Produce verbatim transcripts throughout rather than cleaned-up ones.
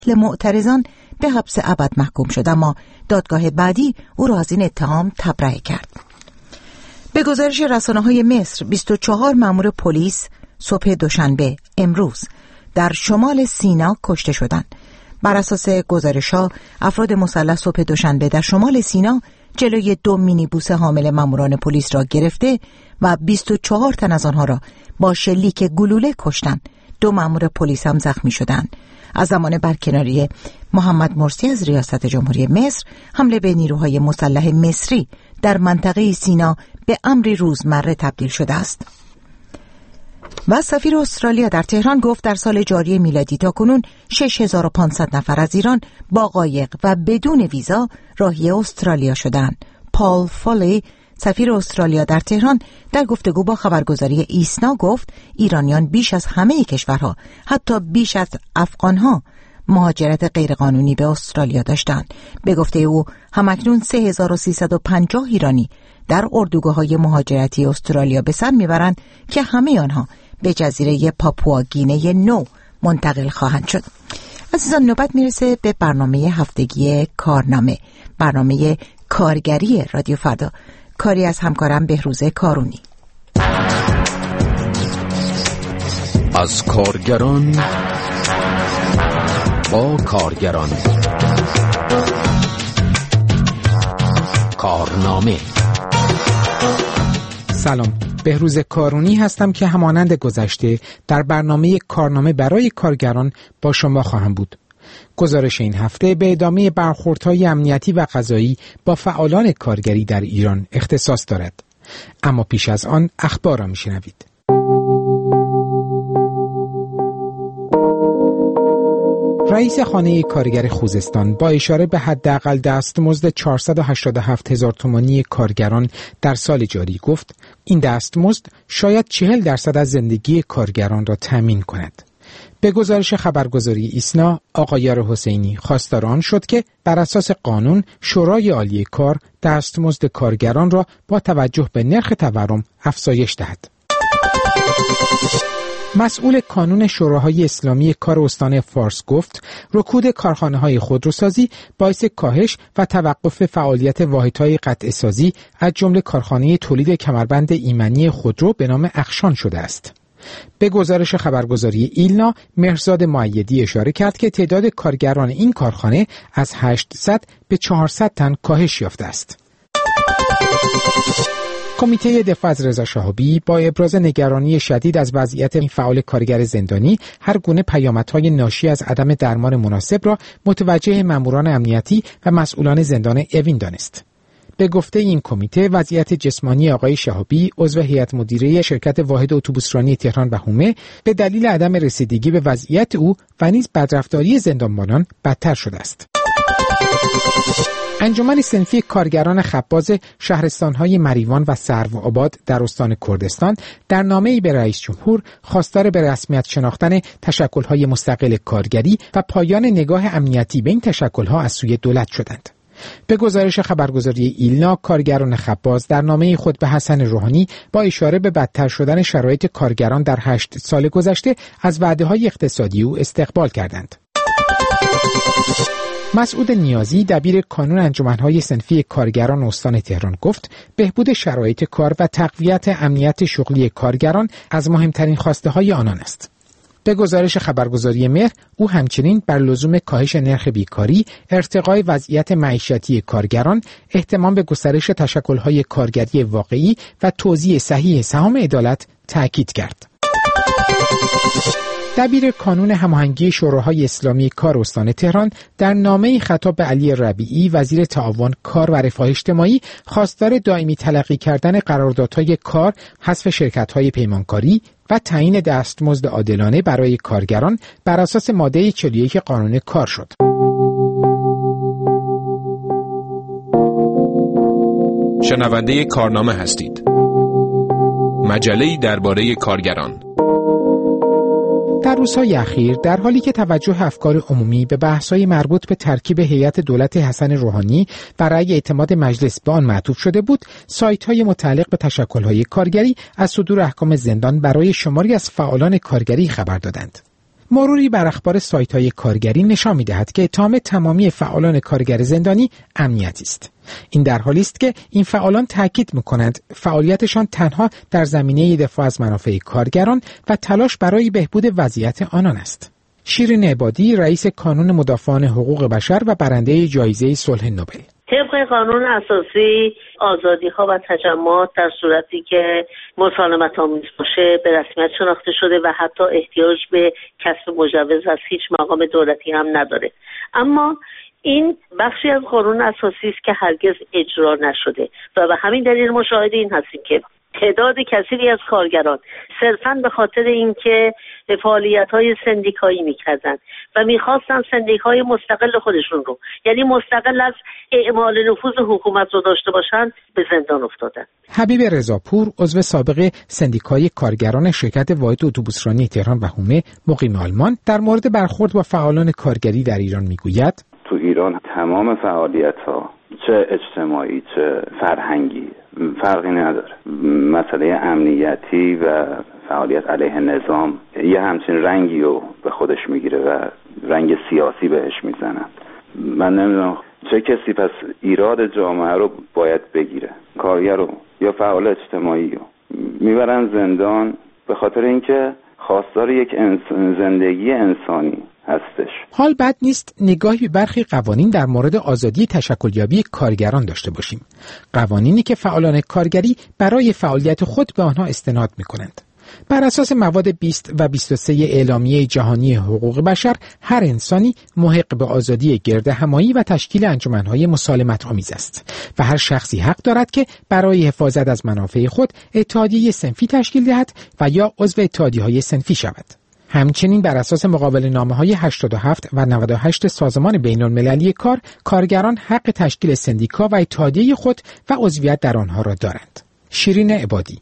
معترضان به حبس ابد محکوم شد، اما دادگاه بعدی او را از این اتهام تبرئه کرد. به گزارش رسانه‌های مصر، بیست و چهار مأمور پلیس صبح دوشنبه امروز در شمال سینا کشته شدند. بر اساس گزارش‌ها، افراد مسلح صبح دوشنبه در شمال سینا جلوی دو مینیبوس حامل ماموران پلیس را گرفته و بیست و چهار تن از آنها را با شلیک گلوله کشتند. دو مأمور پلیس هم زخمی شدند. از زمان برکناری محمد مرسی از ریاست جمهوری مصر، حمله به نیروهای مسلح مصری در منطقه سینا به امری روزمره تبدیل شده است. و سفیر استرالیا در تهران گفت در سال جاری میلادی تاکنون شش هزار و پانصد نفر از ایران با قایق و بدون ویزا راهی استرالیا شدند. پال فولی، سفیر استرالیا در تهران، در گفتگو با خبرگزاری ایسنا گفت ایرانیان بیش از همه کشورها، حتی بیش از افغانها، مهاجرت غیرقانونی به استرالیا داشتند. به گفته او همکنون سه هزار و سیصد و پنجاه ایرانی در اردوگاه‌های مهاجرتی استرالیا به سر میبرند که همه آنها به جزیره پاپوا گینه نو منتقل خواهند شد. عزیزان، نوبت میرسه به برنامه هفتگی کارنامه، برنامه کارگری رادیو فردا، کاری از همکارم بهروز کارونی. از کارگران با کارگران، کارنامه. سلام، بهروز کارونی هستم که همانند گذشته در برنامه کارنامه برای کارگران با شما خواهم بود. گزارش این هفته به ادامه برخوردهای امنیتی و قضایی با فعالان کارگری در ایران اختصاص دارد. اما پیش از آن اخبار را میشنوید. رئیس خانه کارگر خوزستان با اشاره به حداقل دستمزد چهارصد و هشتاد و هفت هزار تومانی کارگران در سال جاری گفت این دستمزد شاید چهل درصد از زندگی کارگران را تامین کند. به گزارش خبرگزاری ایسنا، آقای یار حسینی خواستار آن شد که بر اساس قانون شورای عالی کار دستمزد کارگران را با توجه به نرخ تورم افزایش دهد. مسئول کانون شوراهای اسلامی کار استان فارس گفت رکود کارخانه‌های خودروسازی باعث کاهش و توقف فعالیت واحدهای قطعه‌سازی از جمله کارخانه تولید کمربند ایمنی خودرو به نام اخشان شده است. به گزارش خبرگزاری ایلنا، مهرزاد مؤیدی اشاره کرد که تعداد کارگران این کارخانه از هشتصد به چهارصد تن کاهش یافته است. کمیته دفاع از رضا شهابی با ابراز نگرانی شدید از وضعیت این فعال کارگر زندانی هر گونه پیامدهای ناشی از عدم درمان مناسب را متوجه ماموران امنیتی و مسئولان زندان اوین دانست. به گفته این کمیته، وضعیت جسمانی آقای شهابی، عضو هیئت مدیره شرکت واحد اتوبوسرانی تهران و حومه، به دلیل عدم رسیدگی به وضعیت او و نیز بدرفتاری زندانبانان بدتر شده است. انجمن صنفی کارگران خباز شهرستان‌های مریوان و سروآباد در استان کردستان در نامه‌ای به رئیس جمهور خواستار به رسمیت شناختن تشکل‌های مستقل کارگری و پایان نگاه امنیتی به این تشکل‌ها از سوی دولت شدند. به گزارش خبرگزاری ایلنا، کارگران خباز در نامه خود به حسن روحانی با اشاره به بدتر شدن شرایط کارگران در هشت سال گذشته از وعده‌های اقتصادی او استقبال کردند. مسعود نیازی، دبیر کانون انجمن‌های صنفی کارگران استان تهران گفت بهبود شرایط کار و تقویت امنیت شغلی کارگران از مهمترین خواسته‌های آنان است. به گزارش خبرگزاری مهر، او همچنین بر لزوم کاهش نرخ بیکاری، ارتقای وضعیت معیشتی کارگران، اهتمام به گسترش تشکل‌های کارگری واقعی و توزیع صحیح سهام عدالت تأکید کرد. دبیر کانون هماهنگی شوراهای اسلامی کار استان تهران در نامه‌ای خطاب به علی ربیعی، وزیر تعاون کار و رفاه اجتماعی، خواستار دائمی تلقی کردن قراردادهای کار، حذف شرکت‌های پیمانکاری و تعیین دستمزد عادلانه برای کارگران بر اساس ماده چهل و یک قانون کار شد. شنونده کارنامه هستید. مجله‌ای درباره کارگران. در روزهای اخیر در حالی که توجه افکار عمومی به بحث‌های مربوط به ترکیب هیئت دولت حسن روحانی برای اعتماد مجلس به آن معطوف شده بود، سایت‌های متعلق به تشکل‌های کارگری از صدور احکام زندان برای شماری از فعالان کارگری خبر دادند. مروری بر اخبار سایت‌های کارگری نشان می‌دهد که اتهام تمامی فعالان کارگر زندانی امنیتی است. این در حالی است که این فعالان تاکید می‌کنند فعالیتشان تنها در زمینه دفاع از منافع کارگران و تلاش برای بهبود وضعیت آنان است. شیرین عبادی، رئیس کانون مدافعان حقوق بشر و برنده جایزه صلح نوبل: طبق قانون اساسی آزادی‌ها و تجمعات در صورتی که مسالمت آمیز باشه به رسمیت شناخته شده و حتی احتیاج به کسب مجوز از هیچ مقام دولتی هم نداره. اما این بخشی از قانون اساسی است که هرگز اجرا نشده و به همین دلیل مشاهده این هستیم که تعداد کثیری از کارگران صرفاً به خاطر اینکه فعالیت‌های سندیکایی می‌کردن و می‌خواستن سندیکای مستقل خودشون رو، یعنی مستقل از اعمال نفوذ حکومت رو داشته باشن، به زندان افتادن. حبیب رضاپور، عضو سابق سندیکای کارگران شرکت واحد اتوبوسرانی تهران و حومه مقیم آلمان، در مورد برخورد با فعالان کارگری در ایران می‌گوید: تو ایران تمام فعالیت‌ها، چه اجتماعی چه فرهنگی، فرقی نداره. مسئله امنیتی و فعالیت علیه نظام یه همچین رنگی رو به خودش میگیره و رنگ سیاسی بهش میزنن. من نمیدونم چه کسی پس ایراد جامعه رو باید بگیره. کارگر رو یا فعال اجتماعی رو میبرن زندان به خاطر اینکه خواستار یک انس- زندگی انسانی هستش. حال بد نیست نگاهی به برخی قوانین در مورد آزادی تشکلیابی کارگران داشته باشیم. قوانینی که فعالان کارگری برای فعالیت خود به آنها استناد می‌کنند. بر اساس مواد بیست و بیست و سه اعلامیه جهانی حقوق بشر، هر انسانی محق به آزادی گردهمایی و تشکیل انجمن‌های مسالمت آمیز است و هر شخصی حق دارد که برای حفاظت از منافع خود اتحادیه صنفی تشکیل دهد و یا عضو اتحادیه‌های صنفی شود. همچنین بر اساس مقابله نامه‌های هشتاد و هفت و نود و هشت سازمان بین‌المللی کار، کارگران حق تشکیل سندیکا و اتحادیه خود و عضویت در آنها را دارند. شیرین عبادی: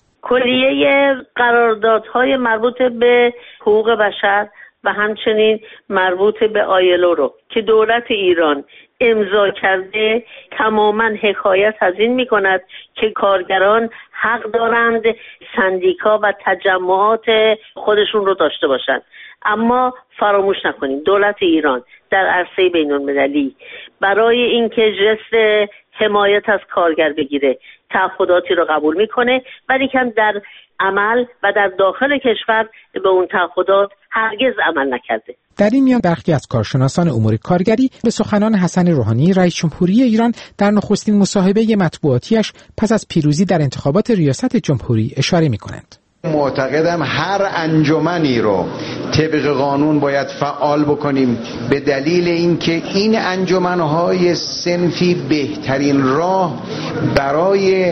کلیه قراردادهای مربوط به حقوق بشر و همچنین مربوط به آیلو رو که دولت ایران امضا کرده تماما حکایت از این می کند که کارگران حق دارند سندیکا و تجمعات خودشون رو داشته باشند. اما فراموش نکنیم دولت ایران در عرصه بین المللی برای اینکه جست حمایت از کارگر بگیره تعهداتی رو قبول میکنه، ولی کم در عمل و در داخل کشور به اون تعهدات هرگز عمل نکرده. در این میان برخی از کارشناسان امور کارگری به سخنان حسن روحانی رئیس جمهوری ایران در نخستین مصاحبه مطبوعاتیش پس از پیروزی در انتخابات ریاست جمهوری اشاره می‌کنند. معتقدم هر انجمنی رو طبق قانون باید فعال بکنیم، به دلیل اینکه این انجمنهای صنفی بهترین راه برای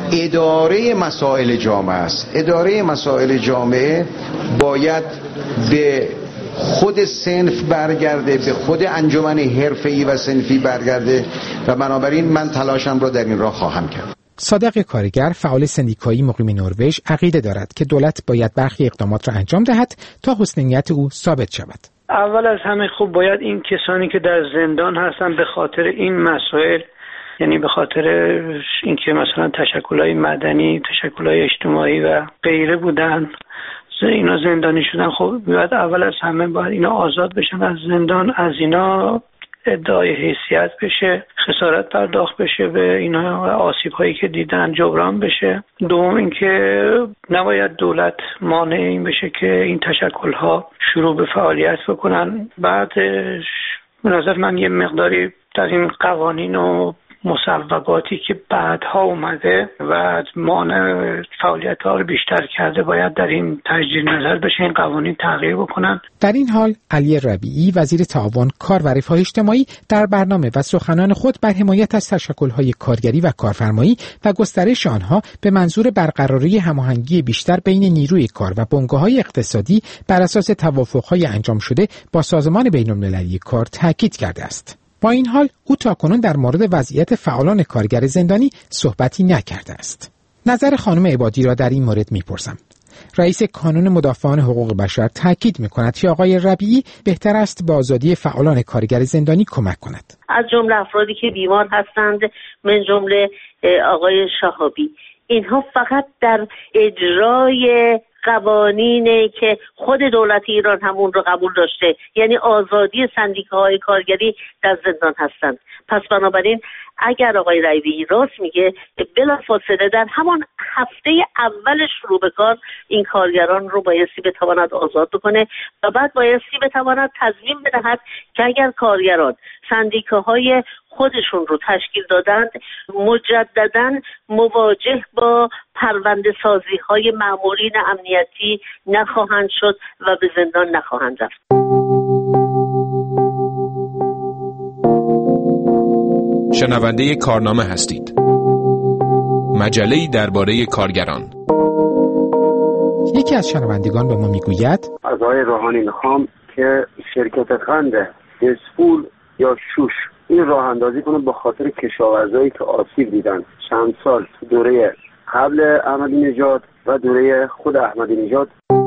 اداره مسائل جامعه است. اداره مسائل جامعه باید به خود صنف برگرده، به خود انجمن حرفه‌ای و صنفی برگرده و بنابراین من تلاشم را در این راه خواهم کرد. صادق کارگر، فعال سندیکایی مقیم نروژ، عقیده دارد که دولت باید برخی اقدامات را انجام دهد تا حسن نیت او ثابت شود. اول از همه خوب باید این کسانی که در زندان هستن به خاطر این مسائل، یعنی به خاطر اینکه مثلا تشکل‌های مدنی، تشکل‌های اجتماعی و غیره بودن، اینا زندانی شدن، خب باید اول از همه باید اینا آزاد بشن از زندان، از اینا ادعای حیثیت بشه، خسارت پرداخت بشه، به اینا آسیب هایی که دیدن جبران بشه. دوم اینکه نباید دولت مانع این بشه که این تشکل ها شروع به فعالیت بکنن. بعدش به نظر من یه مقداری در این قوانین و مصوباتی که بعدها اومده و مانع فعالیت ها رو بیشتر کرده باید در این تجدید نظر بشه، این قوانین تغییر بکنن. در این حال علی ربیعی، وزیر تعاون، کار و رفاه اجتماعی، در برنامه و سخنان خود بر حمایت از تشکل‌های کارگری و کارفرمایی و گسترش آنها به منظور برقراری هماهنگی بیشتر بین نیروی کار و بنگاه‌های اقتصادی بر اساس توافق‌های انجام شده با سازمان بین‌المللی کار تاکید کرده است. با این حال او تاکنون در مورد وضعیت فعالان کارگر زندانی صحبتی نکرده است. نظر خانم عبادی را در این مورد میپرسم. رئیس کانون مدافعان حقوق بشر تاکید میکند که آقای ربیعی بهتر است به آزادی فعالان کارگر زندانی کمک کند. از جمله افرادی که بیمار هستند، من جمله آقای شهابی، اینها فقط در اجرای قوانینی که خود دولت ایران هم اون رو قبول داشته، یعنی آزادی سندیکاهای کارگری در زندان هستند. پس بنابراین اگر آقای رایبی راست میگه، بلافاصله در همان هفته اول شروع به کار این کارگران رو بایستی بتواند آزاد بکنه و بعد بایستی بتواند تضمین بدهد که اگر کارگران سندیکاهای خودشون رو تشکیل دادند مجدداً مواجه با پرونده سازی های مامورین امنیتی نخواهند شد و به زندان نخواهند رفت. شنونده کارنامه هستید. مجله‌ای درباره کارگران. یکی از شنوندگان به ما میگوید از آقای روحانی میخوام که شرکت قند اسپول یا شوش این راه اندازی کنه به خاطر کشاورزایی که آسیب دیدن چند سال دوره قبل احمدی نژاد و دوره خود احمدی نژاد.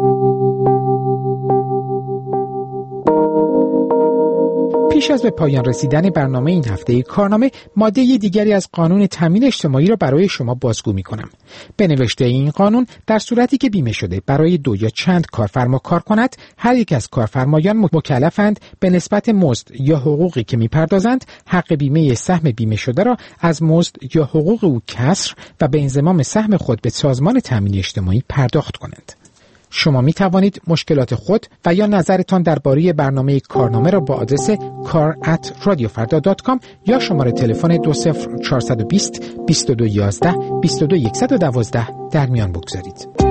پیش از به پایان رسیدن برنامه این هفته کارنامه، ماده دیگری از قانون تامین اجتماعی را برای شما بازگو می‌کنم. به نوشته این قانون، در صورتی که بیمه شده برای دو یا چند کارفرما کار کند، هر یک از کارفرمایان مکلفند به نسبت مزد یا حقوقی که می‌پردازند، حق بیمه سهم بیمه شده را از مزد یا حقوق او کسر و به انضمام سهم خود به سازمان تامین اجتماعی پرداخت کنند. شما می توانید مشکلات خود و یا نظرتان درباره برنامه کارنامه را با آدرس کار ات رادیو فردا دات کام یا شماره تلفن دو صفر چهار دو صفر بیست بیست و دو یازده بیست و دو صفر یک یک دو در میان بگذارید.